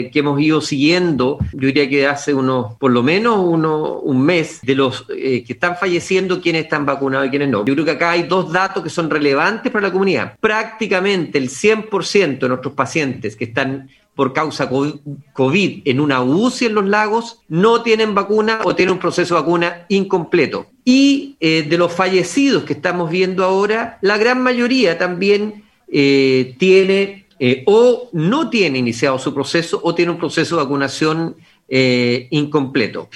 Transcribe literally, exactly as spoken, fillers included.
que hemos ido siguiendo, yo diría que hace unos, por lo menos uno, un mes, de los eh, que están falleciendo, quiénes están vacunados y quiénes no. Yo creo que acá hay dos datos que son relevantes para la comunidad. Prácticamente el cien por ciento de nuestros pacientes que están por causa COVID en una U C I en los lagos no tienen vacuna o tienen un proceso de vacuna incompleto. Y eh, de los fallecidos que estamos viendo ahora, la gran mayoría también eh, tiene eh, o no tiene iniciado su proceso o tiene un proceso de vacunación eh, incompleto.